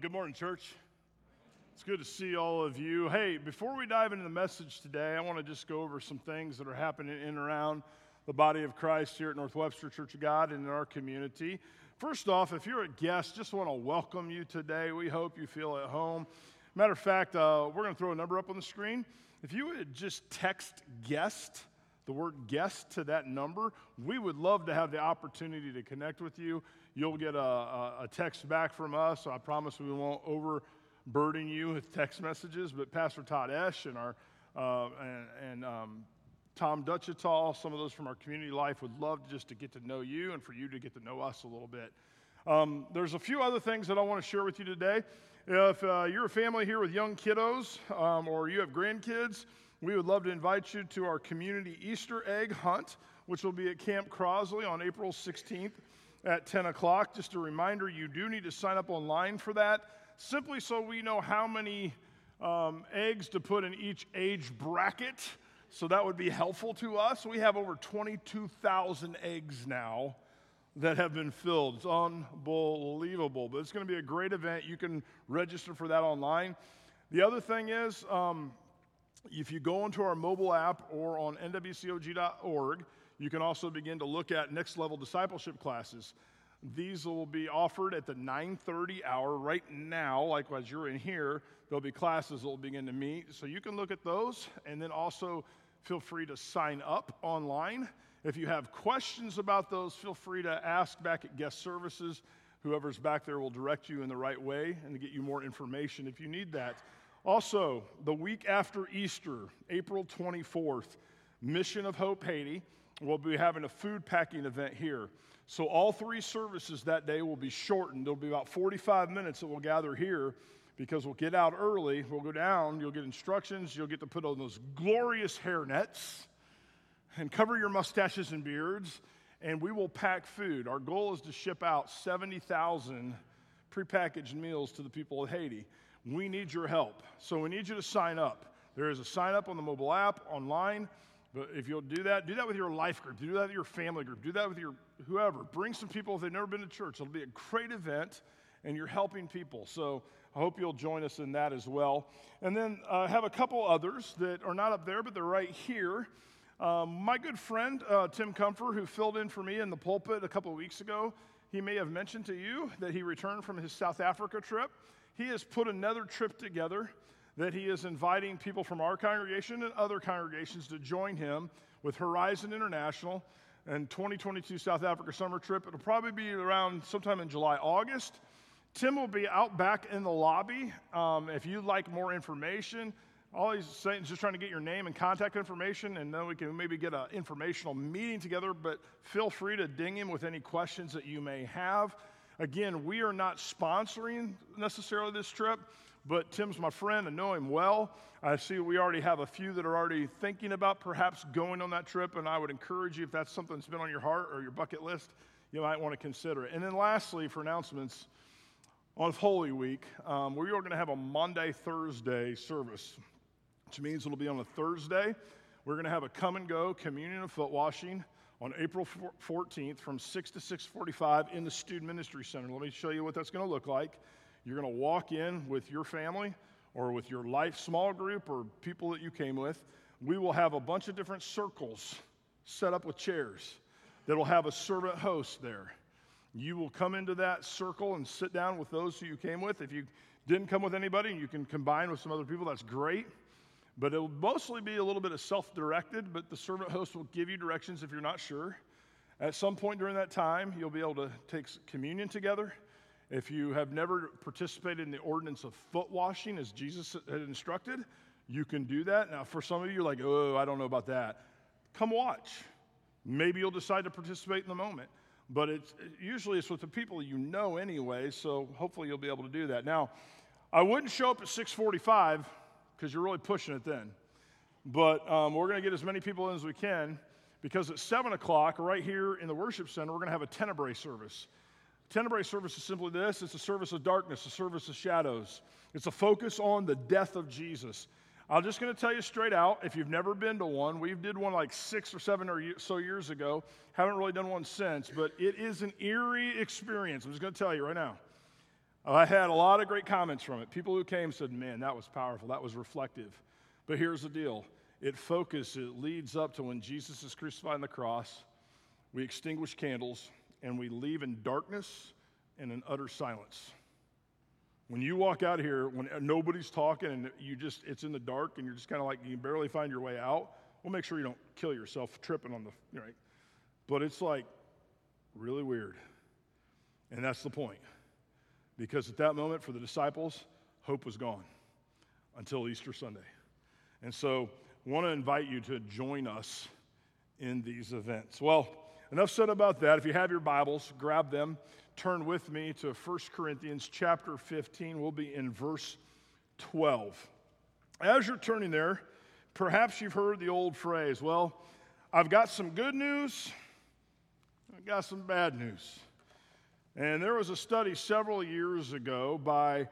Good morning, church. It's good to see all of you. Hey, before we dive into the message today, I want to just go over some things that are happening in and around the body of Christ here at North Webster Church of God and in our community. First off, if you're a guest, just want to welcome you today. We hope you feel at home. Matter of fact, we're going to throw a number up on the screen. If you would just text guest, the word guest, to that number, we would love to have the opportunity to connect with you. You'll get a text back from us, so I promise we won't overburden you with text messages. But Pastor Todd Esch and our Tom Dutchetal, some of those from our community life, would love just to get to know you and for you to get to know us a little bit. There's a few other things that I want to share with you today. If you're a family here with young kiddos or you have grandkids, we would love to invite you to our community Easter egg hunt, which will be at Camp Crosley on April 16th at 10 o'clock. Just a reminder, you do need to sign up online for that, simply so we know how many eggs to put in each age bracket. So that would be helpful to us. We have over 22,000 eggs now that have been filled. It's unbelievable, but it's going to be a great event. You can register for that online. The other thing is, if you go into our mobile app or on nwcog.org, you can also begin to look at next level discipleship classes. These will be offered at the 9:30 hour right now. Likewise, you're in here, there'll be classes that will begin to meet. So you can look at those, and then also feel free to sign up online. If you have questions about those, feel free to ask back at guest services. Whoever's back there will direct you in the right way and to get you more information if you need that. Also, the week after Easter, April 24th, Mission of Hope Haiti will be having a food packing event here. So all three services that day will be shortened. There'll be about 45 minutes that we'll gather here because we'll get out early. We'll go down. You'll get instructions. You'll get to put on those glorious hair nets and cover your mustaches and beards, and we will pack food. Our goal is to ship out 70,000 prepackaged meals to the people of Haiti. We need your help, so we need you to sign up. There is a sign up on the mobile app, online, but if you'll do that with your life group, do that with your family group, do that with your whoever. Bring some people if they've never been to church. It'll be a great event, and you're helping people, so I hope you'll join us in that as well. And then I have a couple others that are not up there, but they're right here. My good friend, Tim Comfort, who filled in for me in the pulpit a couple of weeks ago, he may have mentioned to you that he returned from his South Africa trip. He has put another trip together that he is inviting people from our congregation and other congregations to join him with Horizon International and 2022 South Africa summer trip. It'll probably be around sometime in July, August. Tim will be out back in the lobby. If you'd like more information, all he's saying is just trying to get your name and contact information, and then we can maybe get an informational meeting together, but feel free to ding him with any questions that you may have. Again, we are not sponsoring necessarily this trip, but Tim's my friend. I know him well. I see we already have a few that are already thinking about perhaps going on that trip, and I would encourage you, if that's something that's been on your heart or your bucket list, you might want to consider it. And then lastly, for announcements, on Holy Week, we are going to have a Monday, Thursday service, which means it'll be on a Thursday. We're going to have a come and go communion and foot washing on April 14th from 6 to 6:45 in the Student Ministry Center. Let me show you what that's going to look like. You're going to walk in with your family or with your life small group or people that you came with. We will have a bunch of different circles set up with chairs that will have a servant host there. You will come into that circle and sit down with those who you came with. If you didn't come with anybody and you can combine with some other people, that's great. But it will mostly be a little bit of self-directed, but the servant host will give you directions if you're not sure. At some point during that time, you'll be able to take communion together. If you have never participated in the ordinance of foot washing as Jesus had instructed, you can do that. Now, for some of you, you're like, oh, I don't know about that. Come watch. Maybe you'll decide to participate in the moment. But usually it's with the people you know anyway, so hopefully you'll be able to do that. Now, I wouldn't show up at 6:45 because you're really pushing it then. But we're going to get as many people in as we can because at 7 o'clock, right here in the worship center, we're going to have a Tenebrae service. Tenebrae service is simply this. It's a service of darkness, a service of shadows. It's a focus on the death of Jesus. I'm just going to tell you straight out, if you've never been to one, we did one like 6 or 7 or so years ago. Haven't really done one since, but it is an eerie experience. I'm just going to tell you right now. I had a lot of great comments from it. People who came said, man, that was powerful. That was reflective. But here's the deal. It leads up to when Jesus is crucified on the cross. We extinguish candles, and we leave in darkness and in utter silence. When you walk out of here, when nobody's talking and it's in the dark and you're just kind of like, you can barely find your way out, well, make sure you don't kill yourself tripping on right? But it's like really weird. And that's the point. Because at that moment for the disciples, hope was gone until Easter Sunday. And so I want to invite you to join us in these events. Well, enough said about that. If you have your Bibles, grab them. Turn with me to 1 Corinthians chapter 15. We'll be in verse 12. As you're turning there, perhaps you've heard the old phrase, well, I've got some good news, I've got some bad news. And there was a study several years ago by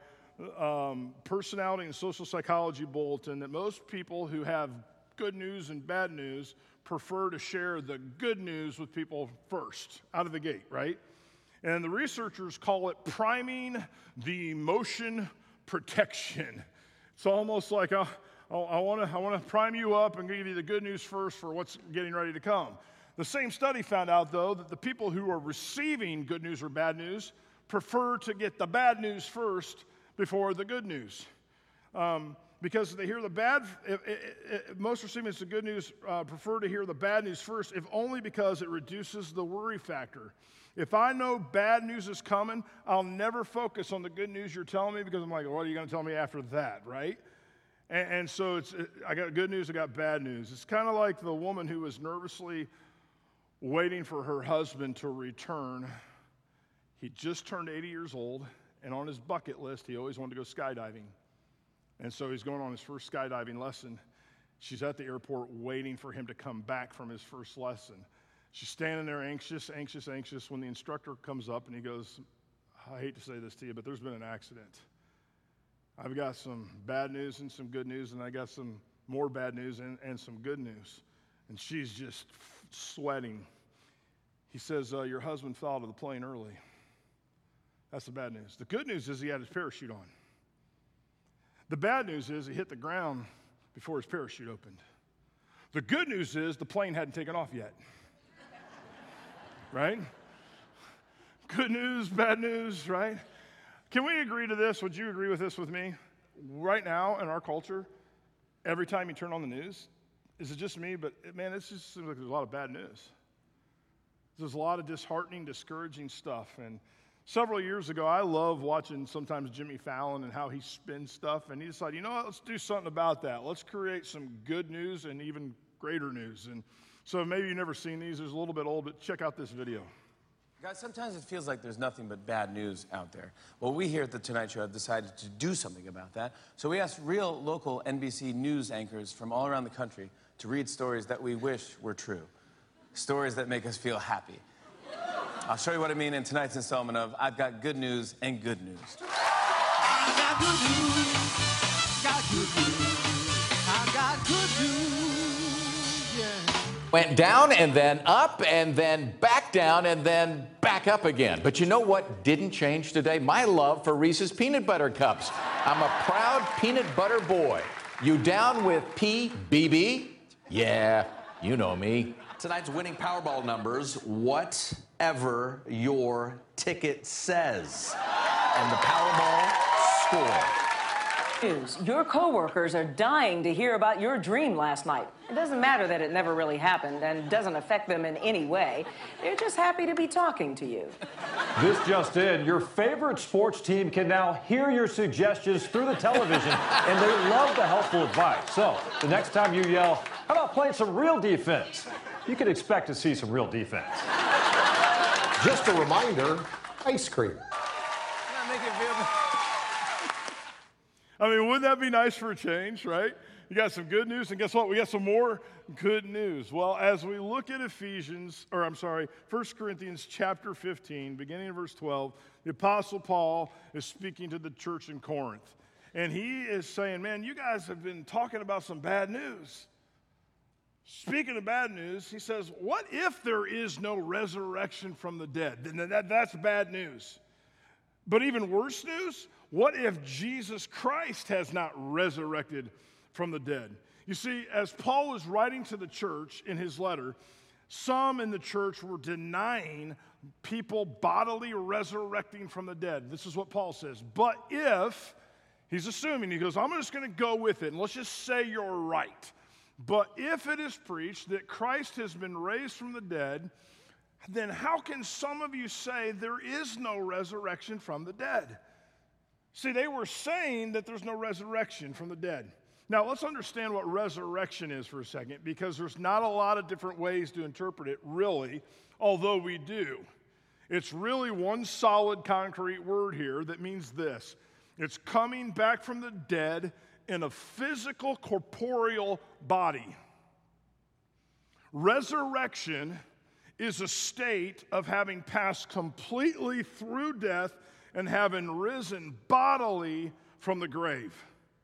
Personality and Social Psychology Bulletin that most people who have good news and bad news prefer to share the good news with people first, out of the gate, right? And the researchers call it priming the emotion protection. It's almost like I want to prime you up and give you the good news first for what's getting ready to come. The same study found out, though, that the people who are receiving good news or bad news prefer to get the bad news first before the good news. Because they hear the bad, most recipients of good news prefer to hear the bad news first, if only because it reduces the worry factor. If I know bad news is coming, I'll never focus on the good news you're telling me because I'm like, what are you going to tell me after that, right? And so I got good news, I got bad news. It's kind of like the woman who was nervously waiting for her husband to return. He just turned 80 years old, and on his bucket list, he always wanted to go skydiving. And so he's going on his first skydiving lesson. She's at the airport waiting for him to come back from his first lesson. She's standing there anxious when the instructor comes up and he goes, I hate to say this to you, but there's been an accident. I've got some bad news and some good news, and I got some more bad news and some good news. And she's just sweating. He says, your husband fell out of the plane early. That's the bad news. The good news is he had his parachute on. The bad news is he hit the ground before his parachute opened. The good news is the plane hadn't taken off yet. Right? Good news, bad news, right? Can we agree to this? Would you agree with this with me? Right now in our culture, every time you turn on the news, is it just me? But man, it just seems like there's a lot of bad news. There's a lot of disheartening, discouraging stuff. And several years ago, I love watching sometimes Jimmy Fallon and how he spins stuff. And he decided, you know what, let's do something about that. Let's create some good news and even greater news. And so maybe you've never seen these. There's a little bit old, but check out this video. Guys, sometimes it feels like there's nothing but bad news out there. Well, we here at The Tonight Show have decided to do something about that. So we asked real local NBC news anchors from all around the country to read stories that we wish were true. Stories that make us feel happy. I'll show you what I mean in tonight's installment of I've Got Good News and Good News. I got good news, got good news, I got good news, yeah. Went down and then up and then back down and then back up again. But you know what didn't change today? My love for Reese's Peanut Butter Cups. I'm a proud peanut butter boy. You down with PBB? Yeah, you know me. Tonight's winning Powerball numbers, whatever your ticket says. And the Powerball score. Your coworkers are dying to hear about your dream last night. It doesn't matter that it never really happened and doesn't affect them in any way. They're just happy to be talking to you. This just in, your favorite sports team can now hear your suggestions through the television, and they love the helpful advice. So, the next time you yell, how about playing some real defense? You can expect to see some real defense. Just a reminder, ice cream. I mean, wouldn't that be nice for a change, right? You got some good news, and guess what? We got some more good news. Well, as we look at 1 Corinthians chapter 15, beginning in verse 12, the Apostle Paul is speaking to the church in Corinth. And he is saying, man, you guys have been talking about some bad news. Speaking of bad news, he says, what if there is no resurrection from the dead? Then that's bad news. But even worse news, what if Jesus Christ has not resurrected from the dead? You see, as Paul was writing to the church in his letter, some in the church were denying people bodily resurrecting from the dead. This is what Paul says. But if, he's assuming, he goes, I'm just going to go with it, and let's just say you're right. But if it is preached that Christ has been raised from the dead, then how can some of you say there is no resurrection from the dead? See, they were saying that there's no resurrection from the dead. Now, let's understand what resurrection is for a second, because there's not a lot of different ways to interpret it, really, although we do. It's really one solid, concrete word here that means this. It's coming back from the dead in a physical, corporeal body. Resurrection is a state of having passed completely through death and having risen bodily from the grave.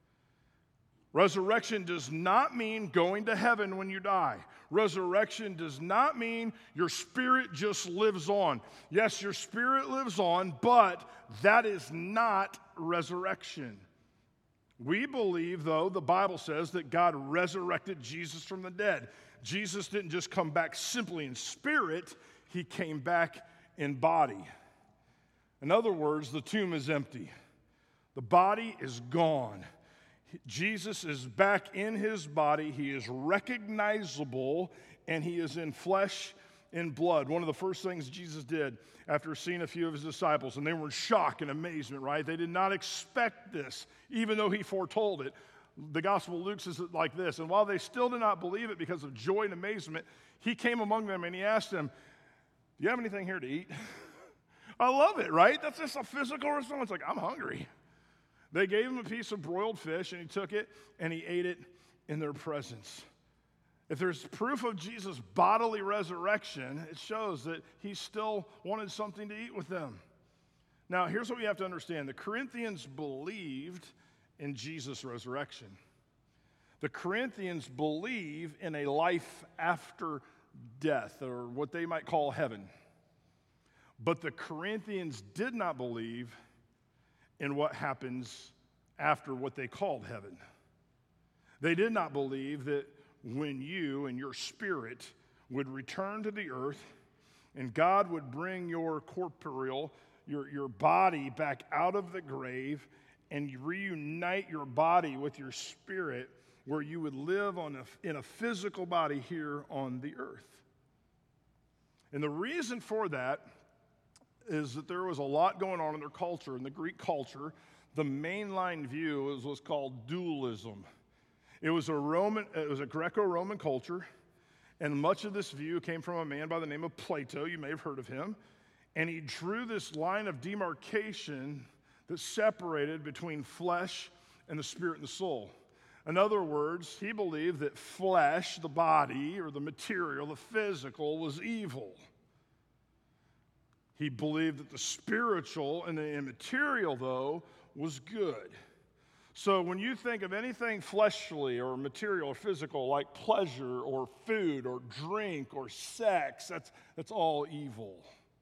Resurrection does not mean going to heaven when you die. Resurrection does not mean your spirit just lives on. Yes, your spirit lives on, but that is not resurrection. We believe, though, the Bible says that God resurrected Jesus from the dead. Jesus didn't just come back simply in spirit, he came back in body. In other words, the tomb is empty. The body is gone. Jesus is back in his body. He is recognizable, and he is in flesh and blood. One of the first things Jesus did after seeing a few of his disciples, and they were in shock and amazement, right? They did not expect this, even though he foretold it. The Gospel of Luke says it like this, and while they still did not believe it because of joy and amazement, he came among them and he asked them, do you have anything here to eat? I love it, right? That's just a physical response. Like, I'm hungry. They gave him a piece of broiled fish, and he took it, and he ate it in their presence. If there's proof of Jesus' bodily resurrection, it shows that he still wanted something to eat with them. Now, here's what we have to understand. The Corinthians believed in Jesus' resurrection. The Corinthians believe in a life after death, or what they might call heaven. But the Corinthians did not believe in what happens after what they called heaven. They did not believe that when you and your spirit would return to the earth and God would bring your corporeal, your body back out of the grave and reunite your body with your spirit, where you would live in a physical body here on the earth. And the reason for that is that there was a lot going on in their culture. In the Greek culture, the mainline view was what's called dualism. It was a Greco-Roman culture, and much of this view came from a man by the name of Plato. You may have heard of him. And he drew this line of demarcation that separated between flesh and the spirit and the soul. In other words, he believed that flesh, the body, or the material, the physical, was evil. He believed that the spiritual and the immaterial, though, was good. So when you think of anything fleshly or material or physical, like pleasure or food or drink or sex, that's all evil.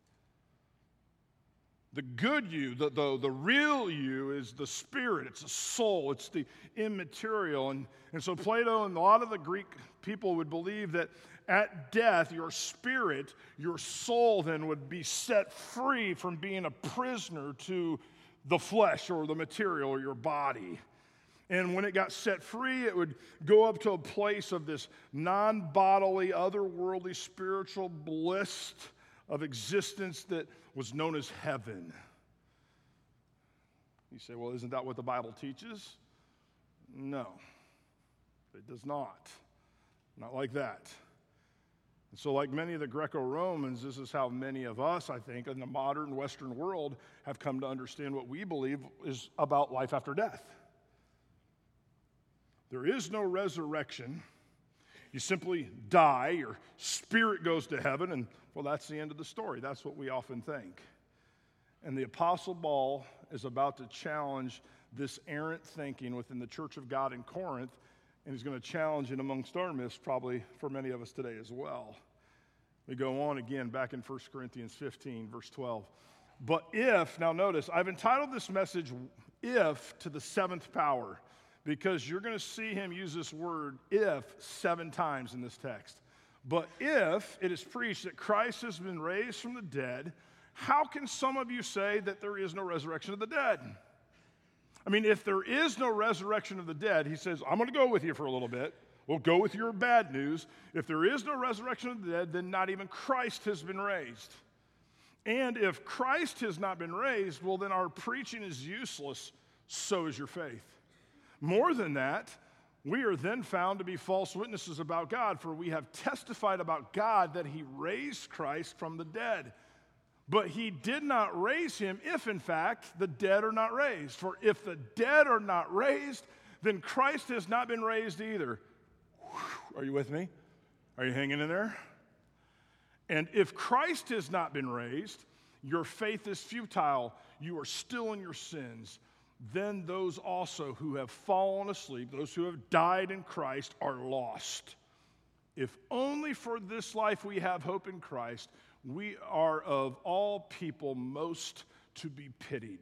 The good you, the real you, is the spirit. It's the soul. It's the immaterial. And so Plato and a lot of the Greek people would believe that at death, your spirit, your soul then would be set free from being a prisoner to the flesh or the material or your body. And when it got set free, it would go up to a place of this non-bodily, otherworldly, spiritual bliss of existence that was known as heaven. You say, well, isn't that what the Bible teaches? No, it does not. Not like that. And so like many of the Greco-Romans, this is how many of us, I think, in the modern Western world have come to understand what we believe is about life after death. There is no resurrection. You simply die, your spirit goes to heaven, and well, that's the end of the story. That's what we often think. And the Apostle Paul is about to challenge this errant thinking within the Church of God in Corinth, and he's going to challenge it amongst our midst, probably for many of us today as well. We go on again back in 1 Corinthians 15, verse 12. But if, now notice, I've entitled this message, If to the Seventh Power, because you're going to see him use this word, if, 7 times in this text. But if it is preached that Christ has been raised from the dead, how can some of you say that there is no resurrection of the dead? I mean, if there is no resurrection of the dead, he says, I'm going to go with you for a little bit. We'll go with your bad news. If there is no resurrection of the dead, then not even Christ has been raised. And if Christ has not been raised, well, then our preaching is useless, so is your faith. More than that, we are then found to be false witnesses about God, for we have testified about God that he raised Christ from the dead. But he did not raise him if, in fact, the dead are not raised. For if the dead are not raised, then Christ has not been raised either. Are you with me? Are you hanging in there? And if Christ has not been raised, your faith is futile. You are still in your sins. Then those also who have fallen asleep, those who have died in Christ, are lost. If only for this life we have hope in Christ, we are of all people most to be pitied.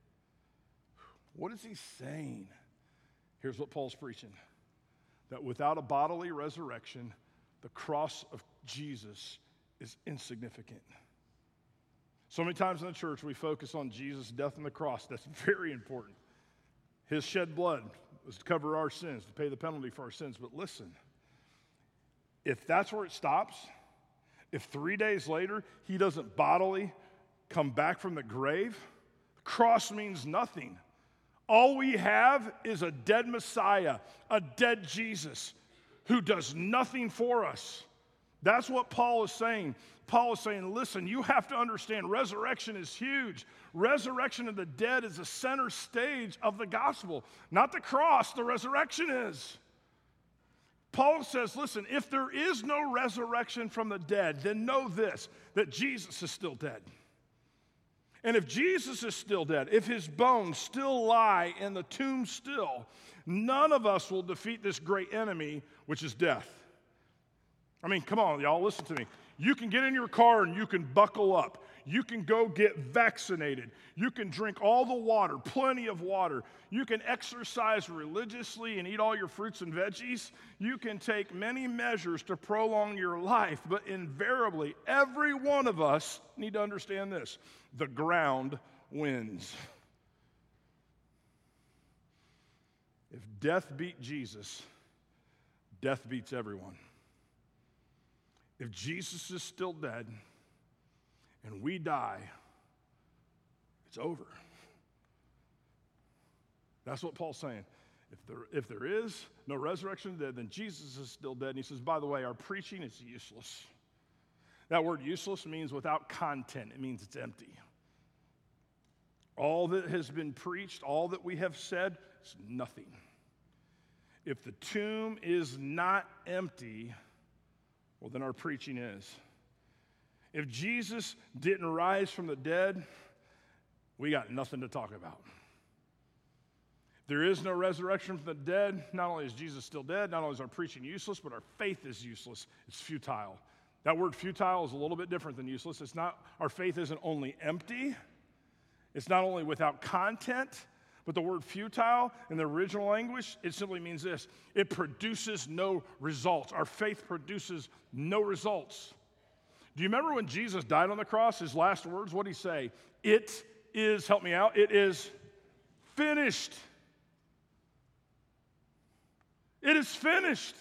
What is he saying? Here's what Paul's preaching. That without a bodily resurrection, the cross of Jesus is insignificant. So many times in the church, we focus on Jesus' death on the cross. That's very important. His shed blood was to cover our sins, to pay the penalty for our sins. But listen, if that's where it stops, if 3 days later he doesn't bodily come back from the grave, the cross means nothing. All we have is a dead Messiah, a dead Jesus who does nothing for us. That's what Paul is saying. Paul is saying, listen, you have to understand resurrection is huge. Resurrection of the dead is the center stage of the gospel. Not the cross, the resurrection is. Paul says, listen, if there is no resurrection from the dead, then know this, that Jesus is still dead. And if Jesus is still dead, if his bones still lie in the tomb still, none of us will defeat this great enemy, which is death. I mean, come on, y'all, listen to me. You can get in your car and you can buckle up. You can go get vaccinated. You can drink all the water, plenty of water. You can exercise religiously and eat all your fruits and veggies. You can take many measures to prolong your life, but invariably, every one of us need to understand this. The ground wins. If death beat Jesus, death beats everyone. If Jesus is still dead and we die, it's over. That's what Paul's saying. If there is no resurrection of the dead, then Jesus is still dead. And he says, by the way, our preaching is useless. That word useless means without content. It means it's empty. All that has been preached, all that we have said, is nothing. If the tomb is not empty, well, then our preaching is. If Jesus didn't rise from the dead, we got nothing to talk about. There is no resurrection from the dead. Not only is Jesus still dead, not only is our preaching useless, but our faith is useless. It's futile. That word futile is a little bit different than useless. It's not, our faith isn't only empty, it's not only without content, but the word futile in the original language, it simply means this. It produces no results. Our faith produces no results. Do you remember when Jesus died on the cross, his last words? What did he say? It is, help me out, it is finished. It is finished.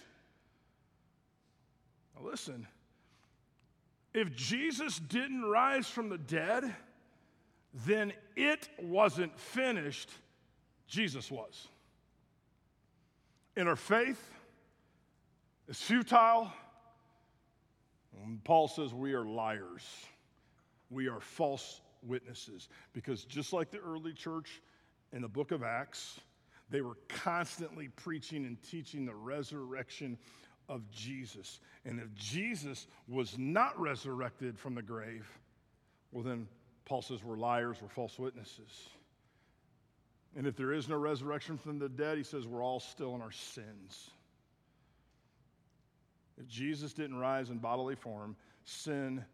Now listen, if Jesus didn't rise from the dead, then it wasn't finished. Jesus was. And our faith is futile. And Paul says we are liars. We are false witnesses. Because just like the early church in the book of Acts, they were constantly preaching and teaching the resurrection of Jesus. And if Jesus was not resurrected from the grave, well then Paul says we're liars, we're false witnesses. And if there is no resurrection from the dead, he says we're all still in our sins. If Jesus didn't rise in bodily form, sin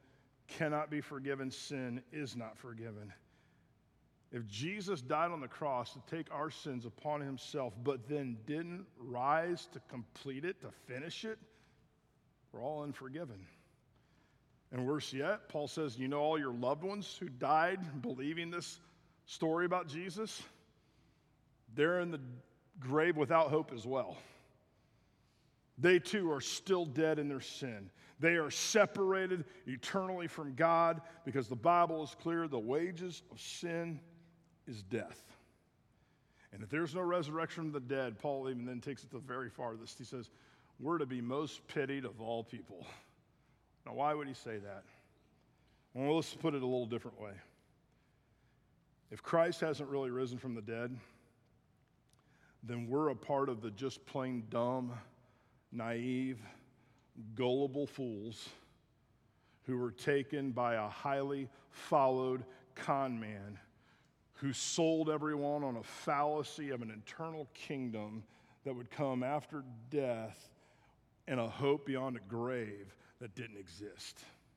cannot be forgiven, sin is not forgiven. If Jesus died on the cross to take our sins upon himself, but then didn't rise to complete it, to finish it, we're all unforgiven. And worse yet, Paul says, you know all your loved ones who died believing this story about Jesus? They're in the grave without hope as well. They too are still dead in their sin. They are separated eternally from God because the Bible is clear, the wages of sin is death. And if there's no resurrection from the dead, Paul even then takes it to the very farthest. He says, we're to be most pitied of all people. Now, why would he say that? Well, let's put it a little different way. If Christ hasn't really risen from the dead, then we're a part of the just plain dumb, naive, gullible fools who were taken by a highly followed con man who sold everyone on a fallacy of an eternal kingdom that would come after death and a hope beyond a grave that didn't exist.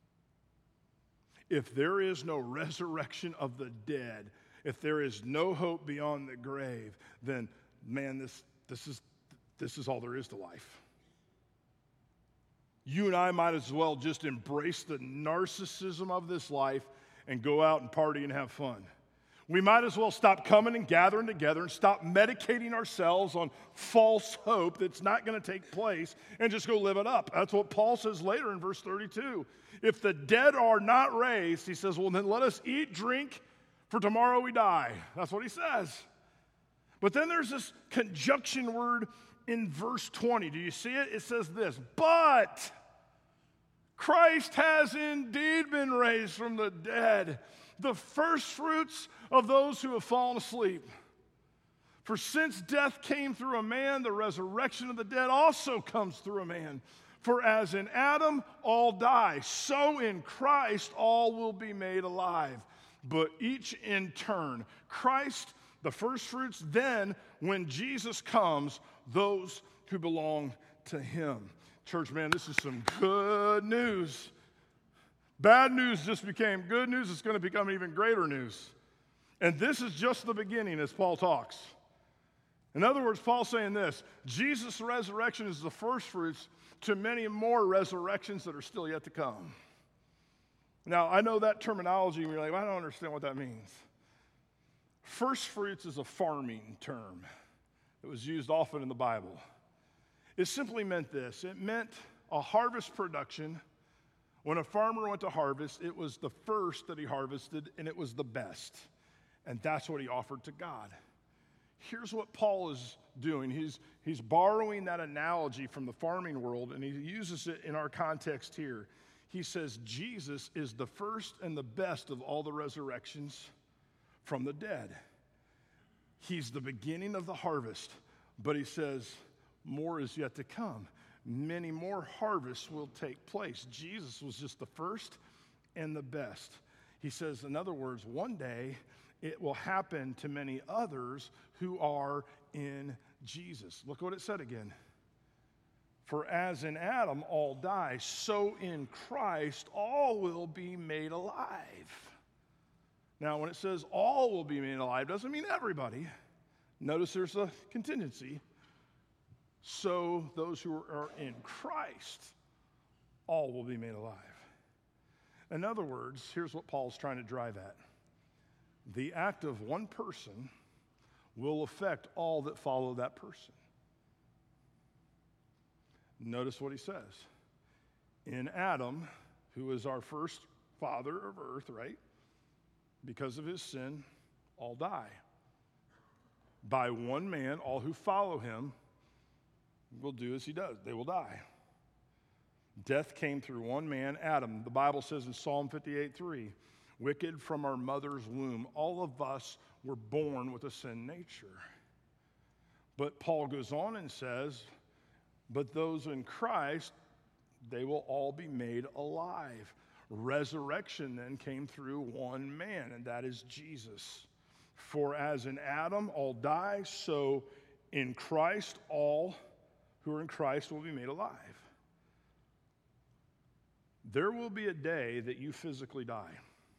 If there is no resurrection of the dead, if there is no hope beyond the grave, then man, this is all there is to life. You and I might as well just embrace the narcissism of this life and go out and party and have fun. We might as well stop coming and gathering together and stop medicating ourselves on false hope that's not going to take place and just go live it up. That's what Paul says later in verse 32. If the dead are not raised, he says, well, then let us eat, drink, for tomorrow we die. That's what he says. But then there's this conjunction word in verse 20. Do you see it? It says this, but Christ has indeed been raised from the dead, the first fruits of those who have fallen asleep. For since death came through a man, the resurrection of the dead also comes through a man. For as in Adam all die, so in Christ all will be made alive, but each in turn. Christ, the first fruits, then when Jesus comes, those who belong to him. Church, man, this is some good news. Bad news just became good news. It's going to become even greater news. And this is just the beginning as Paul talks. In other words, Paul's saying this, Jesus' resurrection is the first fruits to many more resurrections that are still yet to come. Now, I know that terminology, and you're like, well, I don't understand what that means. First fruits is a farming term. It was used often in the Bible. It simply meant this. It meant a harvest production. When a farmer went to harvest, it was the first that he harvested, and it was the best. And that's what he offered to God. Here's what Paul is doing. He's borrowing that analogy from the farming world, and he uses it in our context here. He says, Jesus is the first and the best of all the resurrections from the dead. He's the beginning of the harvest, but he says, more is yet to come. Many more harvests will take place. Jesus was just the first and the best. He says, in other words, one day it will happen to many others who are in Jesus. Look what it said again. For as in Adam all die, so in Christ all will be made alive. Now, when it says all will be made alive, doesn't mean everybody. Notice there's a contingency. So those who are in Christ, all will be made alive. In other words, here's what Paul's trying to drive at. The act of one person will affect all that follow that person. Notice what he says. In Adam, who is our first father of earth, right? Because of his sin, all die. By one man, all who follow him will do as he does. They will die. Death came through one man, Adam. The Bible says in Psalm 58:3, wicked from our mother's womb. All of us were born with a sin nature. But Paul goes on and says, but those in Christ, they will all be made alive. Resurrection then came through one man, and that is Jesus. For as in Adam all die, so in Christ all who are in Christ will be made alive. There will be a day that you physically die.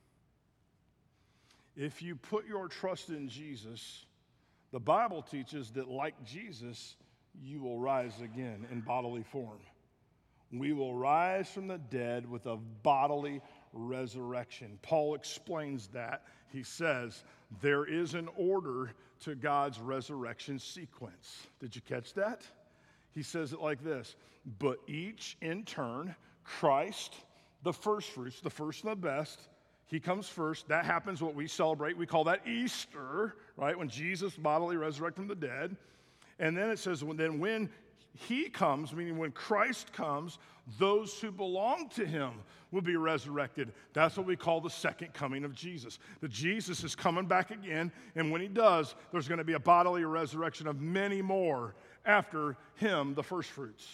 If you put your trust in Jesus, the Bible teaches that like Jesus, you will rise again in bodily form. We will rise from the dead with a bodily resurrection. Paul explains that. He says, there is an order to God's resurrection sequence. Did you catch that? He says it like this, but each in turn, Christ, the first fruits, the first and the best, he comes first. That happens, what we celebrate. We call that Easter, right? When Jesus bodily resurrected from the dead. And then it says, when he comes, meaning when Christ comes, those who belong to him will be resurrected. That's what we call the second coming of Jesus. That Jesus is coming back again, and when he does, there's going to be a bodily resurrection of many more after him, the first fruits.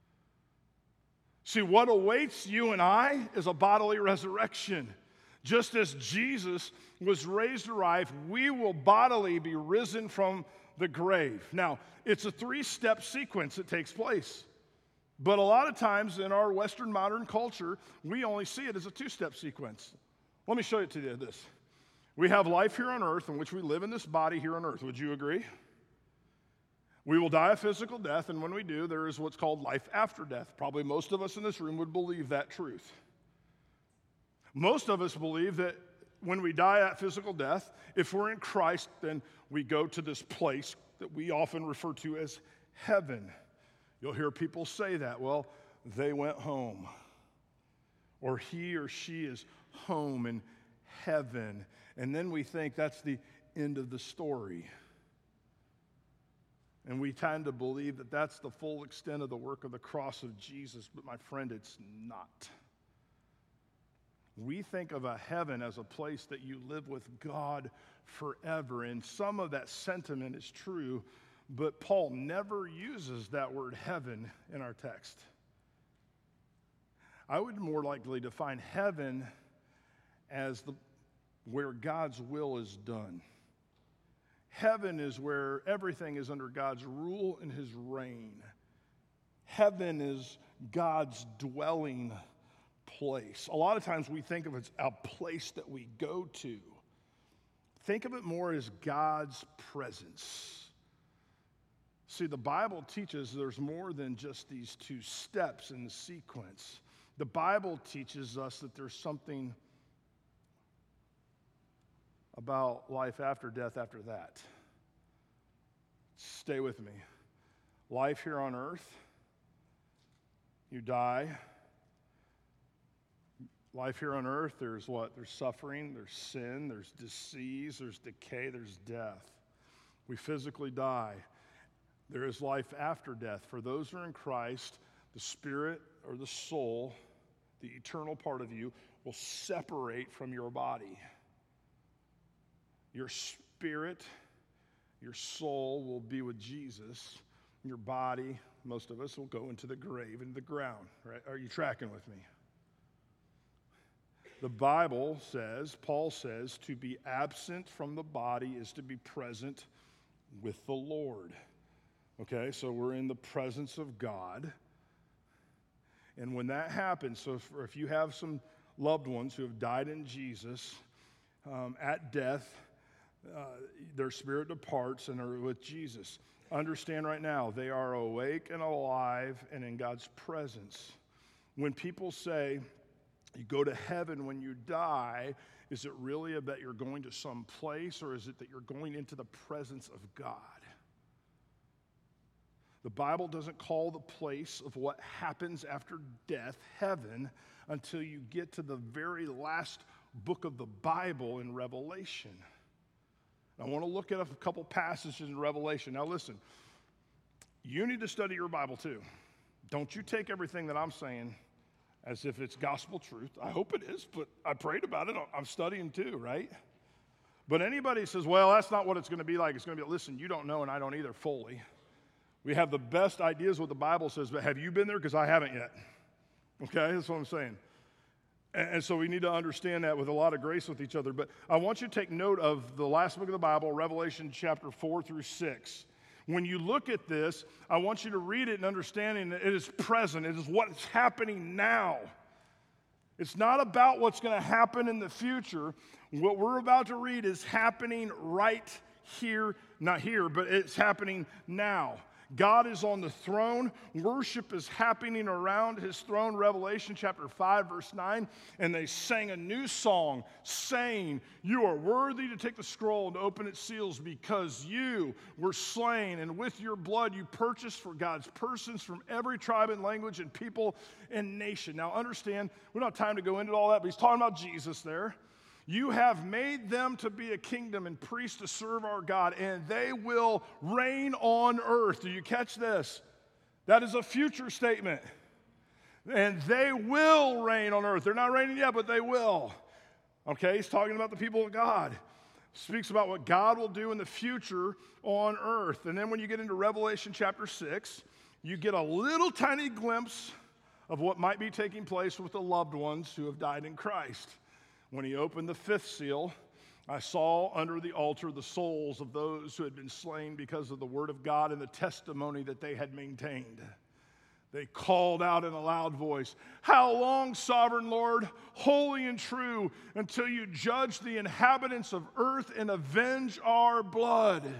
See, what awaits you and I is a bodily resurrection. Just as Jesus was raised to life, we will bodily be risen from the grave. Now, it's a 3-step sequence that takes place. But a lot of times in our Western modern culture, we only see it as a 2-step sequence. Let me show you to you this. We have life here on earth in which we live in this body here on earth. Would you agree? We will die a physical death, and when we do, there is what's called life after death. Probably most of us in this room would believe that truth. Most of us believe that when we die at physical death, if we're in Christ, then we go to this place that we often refer to as heaven. You'll hear people say that. Well, they went home. Or he or she is home in heaven. And then we think that's the end of the story. And we tend to believe that that's the full extent of the work of the cross of Jesus. But my friend, it's not. We think of a heaven as a place that you live with God forever. And some of that sentiment is true, but Paul never uses that word heaven in our text. I would more likely define heaven as where God's will is done. Heaven is where everything is under God's rule and his reign. Heaven is God's dwelling place. A lot of times we think of it as a place that we go to. Think of it more as God's presence. See, the Bible teaches there's more than just these 2 steps in the sequence. The Bible teaches us that there's something about life after death after that. Stay with me. Life here on earth, you die. Life here on earth, there's what? There's suffering, there's sin, there's disease, there's decay, there's death. We physically die. There is life after death. For those who are in Christ, the spirit or the soul, the eternal part of you, will separate from your body. Your spirit, your soul will be with Jesus. Your body, most of us, will go into the grave, into the ground. Right? Are you tracking with me? The Bible says, Paul says, to be absent from the body is to be present with the Lord. Okay, so we're in the presence of God. And when that happens, so if you have some loved ones who have died in Jesus, at death, their spirit departs and are with Jesus. Understand right now, they are awake and alive and in God's presence. When people say, you go to heaven when you die, is it really about you're going to some place, or is it that you're going into the presence of God? The Bible doesn't call the place of what happens after death heaven until you get to the very last book of the Bible in Revelation. I want to look at a couple passages in Revelation. Now listen, you need to study your Bible too. Don't you take everything that I'm saying as if it's gospel truth. I hope it is, but I prayed about it. I'm studying too, right? But anybody says, well, that's not what it's going to be like. It's going to be, listen, you don't know and I don't either fully. We have the best ideas what the Bible says, but have you been there? Because I haven't yet. Okay, that's what I'm saying. And so we need to understand that with a lot of grace with each other. But I want you to take note of the last book of the Bible, Revelation chapter 4 through 6. When you look at this, I want you to read it and understanding that it is present. It is what's happening now. It's not about what's going to happen in the future. What we're about to read is happening right here, not here, but it's happening now. God is on the throne. Worship is happening around his throne. Revelation chapter 5, verse 9. And they sang a new song, saying, "You are worthy to take the scroll and open its seals, because you were slain, and with your blood you purchased for God's persons from every tribe and language and people and nation." Now understand, we don't have time to go into all that, but he's talking about Jesus there. "You have made them to be a kingdom and priests to serve our God, and they will reign on earth." Do you catch this? That is a future statement. And they will reign on earth. They're not reigning yet, but they will. Okay, he's talking about the people of God. Speaks about what God will do in the future on earth. And then when you get into Revelation chapter 6, you get a little tiny glimpse of what might be taking place with the loved ones who have died in Christ. When he opened the fifth seal, I saw under the altar the souls of those who had been slain because of the word of God and the testimony that they had maintained. They called out in a loud voice, "How long, sovereign Lord, holy and true, until you judge the inhabitants of earth and avenge our blood?"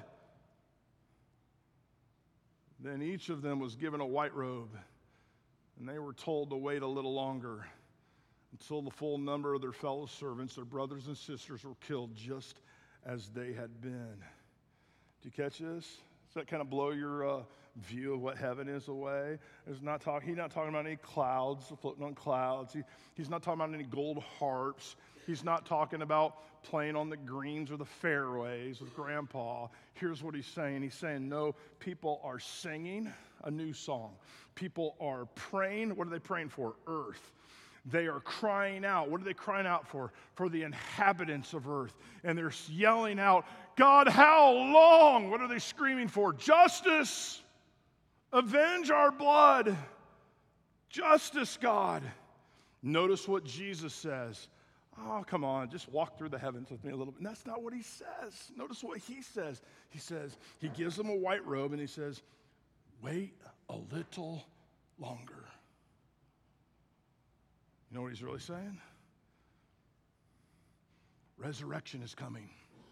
Then each of them was given a white robe, and they were told to wait a little longer, until the full number of their fellow servants, their brothers and sisters, were killed just as they had been. Do you catch this? Does that kind of blow your view of what heaven is away? He's not talking about any clouds, floating on clouds. He's not talking about any gold harps. He's not talking about playing on the greens or the fairways with grandpa. Here's what he's saying. He's saying, no, people are singing a new song. People are praying. What are they praying for? Earth. They are crying out. What are they crying out for? For the inhabitants of earth. And they're yelling out, "God, how long?" What are they screaming for? Justice. Avenge our blood. Justice, God. Notice what Jesus says. Oh, come on, just walk through the heavens with me a little bit. And that's not what he says. Notice what he says. He says, he gives them a white robe and he says, "Wait a little longer." You know what he's really saying? Resurrection is coming.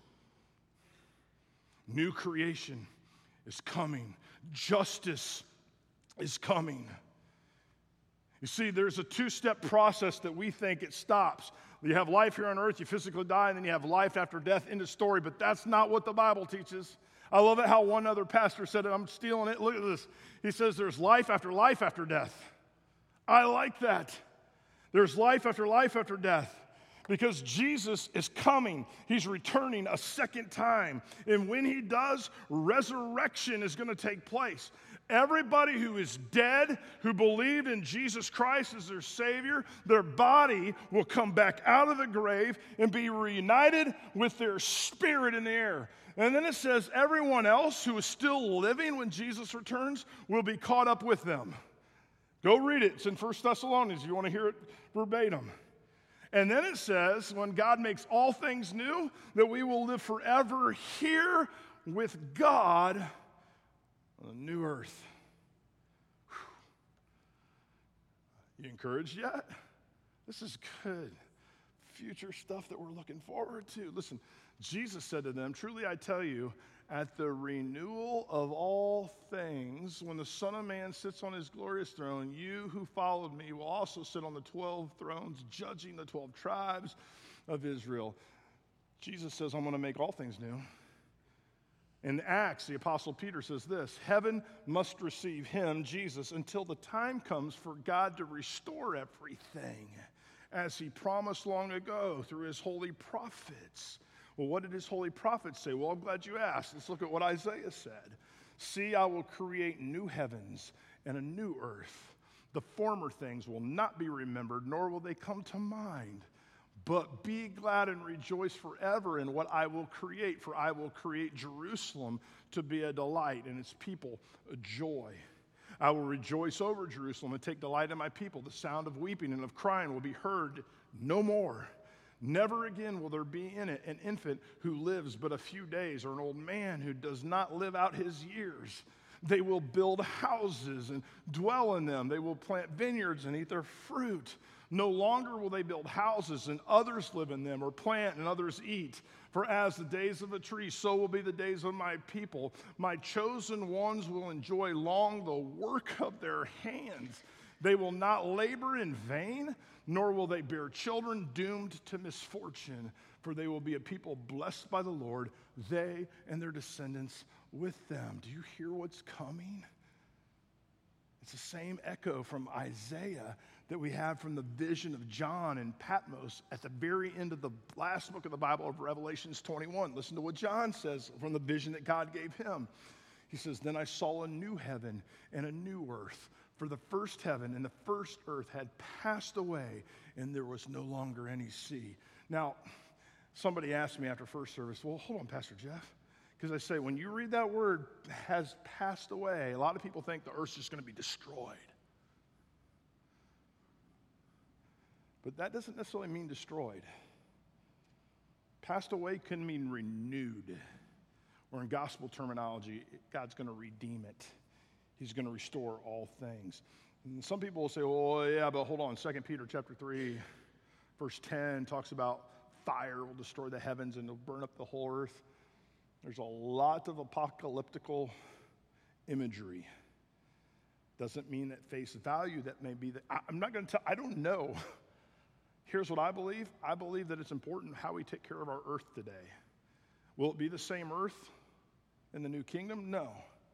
New creation is coming. Justice is coming. You see, there's a two-step process that we think it stops. You have life here on earth, you physically die, and then you have life after death, end of story. But that's not what the Bible teaches. I love it how one other pastor said it. I'm stealing it. Look at this. He says there's life after death. I like that. There's life after death. Because Jesus is coming. He's returning a second time. And when he does, resurrection is going to take place. Everybody who is dead, who believed in Jesus Christ as their Savior, their body will come back out of the grave and be reunited with their spirit in the air. And then it says everyone else who is still living when Jesus returns will be caught up with them. Go read it. It's in 1 Thessalonians if you want to hear it verbatim. And then it says, when God makes all things new, that we will live forever here with God on a new earth. Whew. You encouraged yet? This is good. Future stuff that we're looking forward to. Listen, Jesus said to them, "Truly I tell you, at the renewal of all things, when the Son of Man sits on his glorious throne, you who followed me will also sit on the 12 thrones, judging the 12 tribes of Israel." Jesus says, "I'm going to make all things new." In Acts, the Apostle Peter says this, "Heaven must receive him," Jesus, "until the time comes for God to restore everything, as he promised long ago through his holy prophets." Well, what did his holy prophets say? Well, I'm glad you asked. Let's look at what Isaiah said. "See, I will create new heavens and a new earth. The former things will not be remembered, nor will they come to mind. But be glad and rejoice forever in what I will create, for I will create Jerusalem to be a delight and its people a joy. I will rejoice over Jerusalem and take delight in my people. The sound of weeping and of crying will be heard no more. Never again will there be in it an infant who lives but a few days, or an old man who does not live out his years. They will build houses and dwell in them. They will plant vineyards and eat their fruit. No longer will they build houses and others live in them, or plant and others eat. For as the days of a tree, so will be the days of my people. My chosen ones will enjoy long the work of their hands. They will not labor in vain, nor will they bear children doomed to misfortune. For they will be a people blessed by the Lord, they and their descendants with them. Do you hear what's coming? It's the same echo from Isaiah that we have from the vision of John in Patmos at the very end of the last book of the Bible of Revelations 21. Listen to what John says from the vision that God gave him. He says, "Then I saw a new heaven and a new earth. For the first heaven and the first earth had passed away, and there was no longer any sea." Now, somebody asked me after first service, well, hold on, Pastor Jeff. Because I say, when you read that word, has passed away, a lot of people think the earth's just going to be destroyed. But that doesn't necessarily mean destroyed. Passed away can mean renewed. Or in gospel terminology, God's going to redeem it. He's going to restore all things. And some people will say, well, yeah, but hold on. 2 Peter chapter 3, verse 10 talks about fire will destroy the heavens and it'll burn up the whole earth. There's a lot of apocalyptical imagery. Doesn't mean at face value that may be that. I'm not going to tell, I don't know. Here's what I believe. I believe that it's important how we take care of our earth today. Will it be the same earth in the new kingdom? No.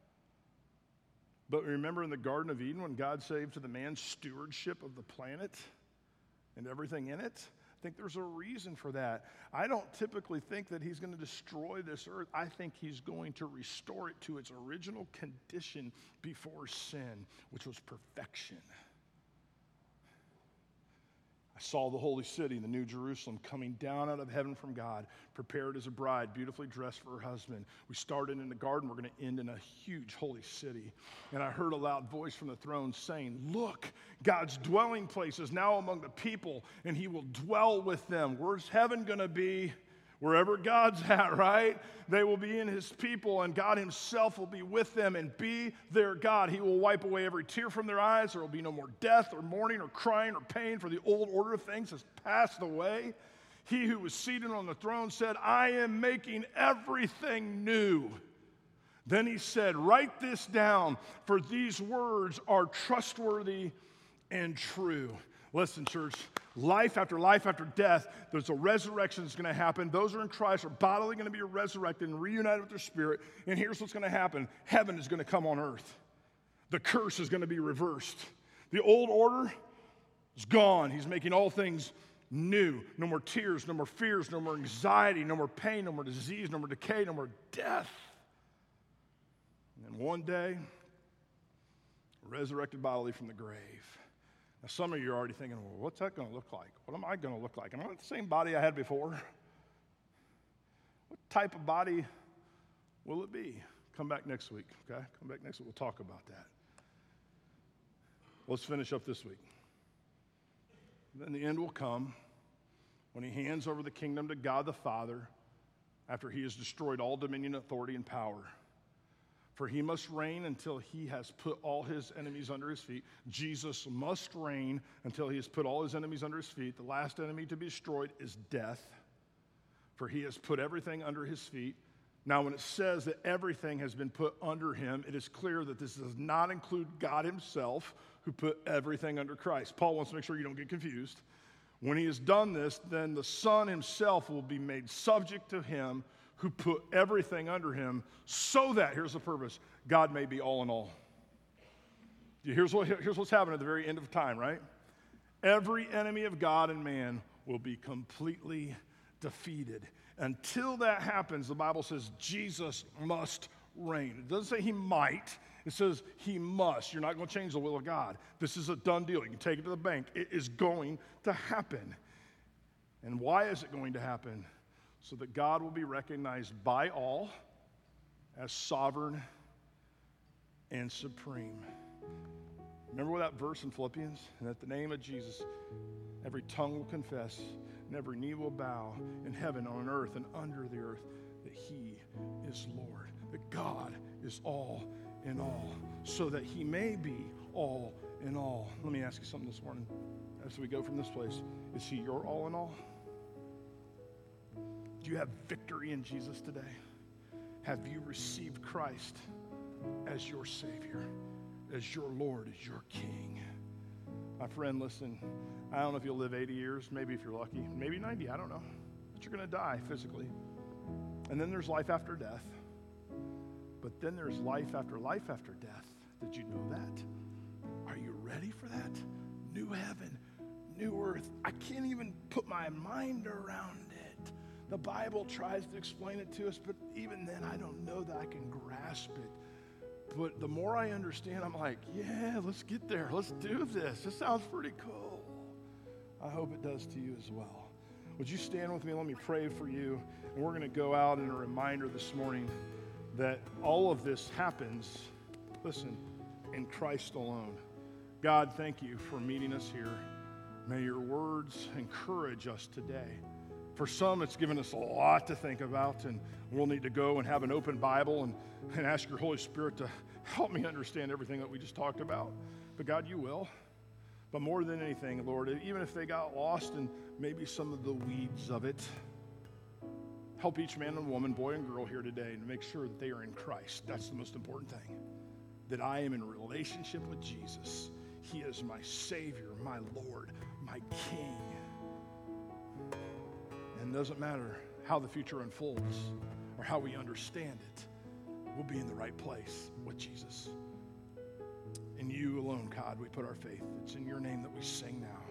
But remember in the Garden of Eden when God saved to the man stewardship of the planet and everything in it? I think there's a reason for that. I don't typically think that he's going to destroy this earth. I think he's going to restore it to its original condition before sin, which was perfection. I saw the holy city, the new Jerusalem, coming down out of heaven from God, prepared as a bride, beautifully dressed for her husband. We started in the garden. We're going to end in a huge holy city. And I heard a loud voice from the throne saying, "Look, God's dwelling place is now among the people, and he will dwell with them." Where's heaven going to be? Wherever God's at, right? They will be in his people, and God himself will be with them and be their God. He will wipe away every tear from their eyes. There will be no more death or mourning or crying or pain, for the old order of things has passed away. He who was seated on the throne said, "I am making everything new." Then he said, "Write this down, for these words are trustworthy and true." Listen, church, life after death, there's a resurrection that's going to happen. Those who are in Christ are bodily going to be resurrected and reunited with their spirit. And here's what's going to happen. Heaven is going to come on earth. The curse is going to be reversed. The old order is gone. He's making all things new. No more tears, no more fears, no more anxiety, no more pain, no more disease, no more decay, no more death. And then one day, resurrected bodily from the grave. Now, some of you are already thinking, well, what's that going to look like? What am I going to look like? Am I the same body I had before? What type of body will it be? Come back next week, okay? Come back next week. We'll talk about that. Let's finish up this week. Then the end will come when he hands over the kingdom to God the Father after he has destroyed all dominion, authority, and power. For he must reign until he has put all his enemies under his feet. Jesus must reign until he has put all his enemies under his feet. The last enemy to be destroyed is death, for he has put everything under his feet. Now, when it says that everything has been put under him, it is clear that this does not include God himself, who put everything under Christ. Paul wants to make sure you don't get confused. When he has done this, then the Son himself will be made subject to him who put everything under him, so that, here's the purpose, God may be all in all. Here's what's happening at the very end of time, right? Every enemy of God and man will be completely defeated. Until that happens, the Bible says Jesus must reign. It doesn't say he might. It says he must. You're not going to change the will of God. This is a done deal. You can take it to the bank. It is going to happen. And why is it going to happen? So that God will be recognized by all as sovereign and supreme. Remember that verse in Philippians? And at the name of Jesus, every tongue will confess and every knee will bow in heaven, on earth, and under the earth, that he is Lord, that God is all in all, so that he may be all in all. Let me ask you something this morning. as we go from this place, is he your all in all? Do you have victory in Jesus today? Have you received Christ as your Savior, as your Lord, as your King? My friend, listen, I don't know if you'll live 80 years, maybe if you're lucky, maybe 90, I don't know. But you're going to die physically. And then there's life after death. But then there's life after death. Did you know that? Are you ready for that? New heaven, new earth. I can't even put my mind around it. The Bible tries to explain it to us, but even then I don't know that I can grasp it. But the more I understand, I'm like, yeah, let's get there. Let's do this. This sounds pretty cool. I hope it does to you as well. Would you stand with me? Let me pray for you. And we're going to go out in a reminder this morning that all of this happens, listen, in Christ alone. God, thank you for meeting us here. May your words encourage us today. For some, it's given us a lot to think about, and we'll need to go and have an open Bible and ask your Holy Spirit to help me understand everything that we just talked about. But God, you will. But more than anything, Lord, even if they got lost in maybe some of the weeds of it, help each man and woman, boy and girl here today to make sure that they are in Christ. That's the most important thing. That I am in a relationship with Jesus. He is my Savior, my Lord, my King. And it doesn't matter how the future unfolds or how we understand it. We'll be in the right place with Jesus. In you alone, God, we put our faith. It's in your name that we sing now.